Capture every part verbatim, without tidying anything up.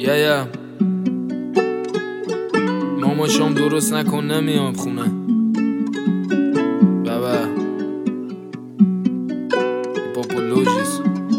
یا یا ماما شام درست نکن نمیام خونه بابا پاپولوژیس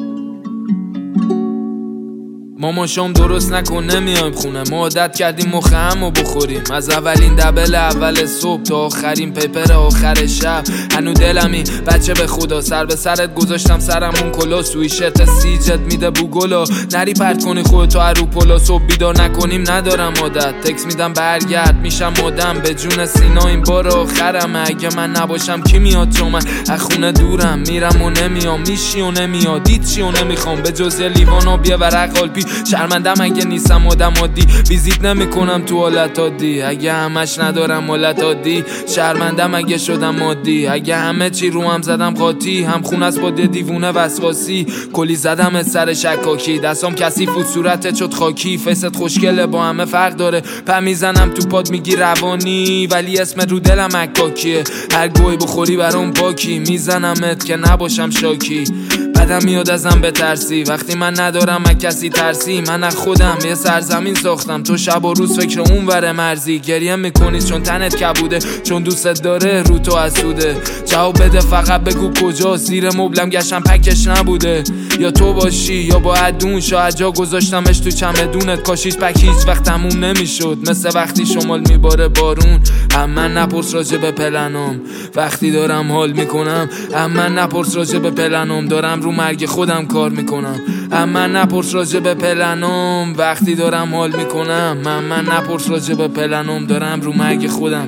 ماما شام درست نکن نمیایم خونه ما عادت کردیم مخ همو بخوریم از اولین دبل اول صبح تا آخرین پیپر آخر شب هنو دلمی بچه به خدا سر به سرت گذاشتم سرمون کلا سوی شرط سیجت میده بوگلا نری پرت کنی خودتو رو پلا صبح بیدار نکنیم ندارم عادت تکس میدم برگرد میشم مادم به جون سینا این بار آخرم اگه من نباشم کی میاد چون من از خونه دورم میرم و نمیام میشی و نمیاد هیچی و نمیخوام به جز لیوان و بیا ورق آلپی شرمندم اگه نیستم آدم عادی ویزیت نمیکنم تو حالت عادی اگه همش ندارم حالت عادی شرمندم اگه شدم عادی اگه همه چی رو هم زدم قاطی هم خونه است با دیوونه وسواسی کلی زدم از سر شکاکی دستام کثیف بود صورتت شد خاکی فست خوشگله با همه فرق داره پا میزنم تو پاد میگی روانی ولی اسم رو دلم عکاکیه هر گوی بخوری برام باکی میزنمت که نباشم شاکی بعدم میاد ازم بترسی وقتی من ندارم از کسی ترسی من از خودم یه سرزمین ساختم تو شب و روز فکر اون وره مرزی گریه میکنی چون تنت کبوده چون دوستت داره رو تو حسوده جواب بده فقط بگو کجا زیر مبلم گشتم پکش نبوده یا تو باشی یا با ادون شاید جا گذاشتمش تو چمدونت کاشیش پک هیچ وقت تموم نمیشد مثل وقتی شمال میباره بارون اما نپرس راجع به پلنم وقتی دارم حال میکنم اما نپرس راجع به پلنم دارم رو مرگ خودم کار میکنم اما نپرس راجع به پلنم وقتی دارم حال میکنم اما نپرس راجع به پلنم دارم رو مرگ خودم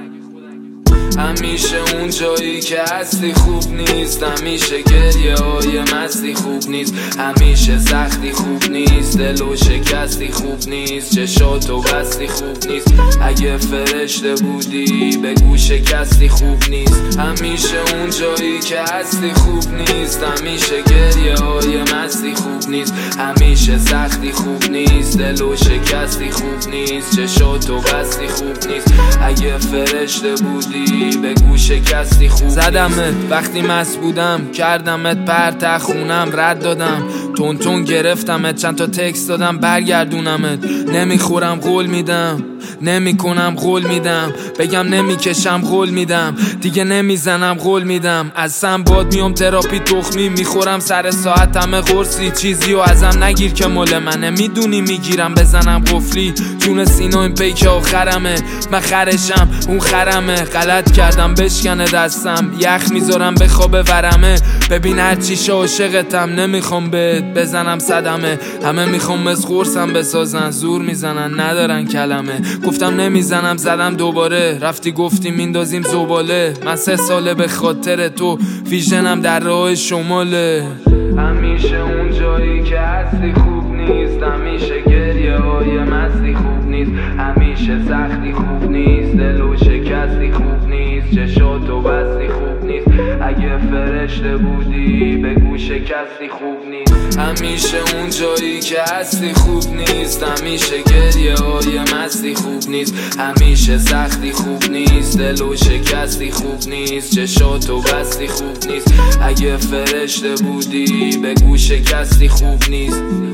همیشه اون جایی که هستی خوب نیست همیشه گریه های مستی خوب نیست همیشه سختی خوب نیست دل و شکستی خوب نیست چشات و بستی خوب نیست اگه فرشته بودی بگو شکستی خوب نیست همیشه اون جایی که هستی خوب نیست همیشه گریه های مستی خوب نیست همیشه سختی خوب نیست دل و شکستی خوب نیست چشات و بستی خوب نیست اگه فرشته بودی بگو شکستی خوب زدمت وقتی مست بودم کردمت پرت خونم رد دادم تون تون گرفتمت چند تا تکست دادم برگردونمت نمیخورم قول میدم نمیکنم قول میدم بگم نمیکشم قول میدم دیگه نمیزنم قول میدم از سم باد میام تراپی تخمی میخورم سر ساعت همه قرصی چیزی و ازم نگیر که مال منه میدونی میگیرم بزنم قفلی جون سینا این پیک آخرمه من خرشم اون خرمه غلط کردم بشکنه دستم یخ میذارم به خواب ورمه ببین هرچی عاشقتم نمیخوام بهت بزنم صدمه همه میخوام از قرصم بسازن زور میزنن ندارن کلمه گفتم نمیزنم زدم دوباره رفتی گفتی میندازیم زباله من سه ساله به خاطر تو ویژنم در راه شماله همیشه اون جایی که هستی خوب نیست همیشه گریه های مستی خوب نیست همیشه سختی خوب نیست دل و شکستی خوب نیست چشات و بستی خوب نیست اگه فرشته بودی بگو شکستی خوب نیست همیشه اون جایی که هستی خوب نیست همیشه گریه های مستی خوب نیست همیشه سختی خوب نیست دل و شکستی خوب نیست چشات و بستی خوب نیست اگه فرشته بودی بگو شکستی خوب نیست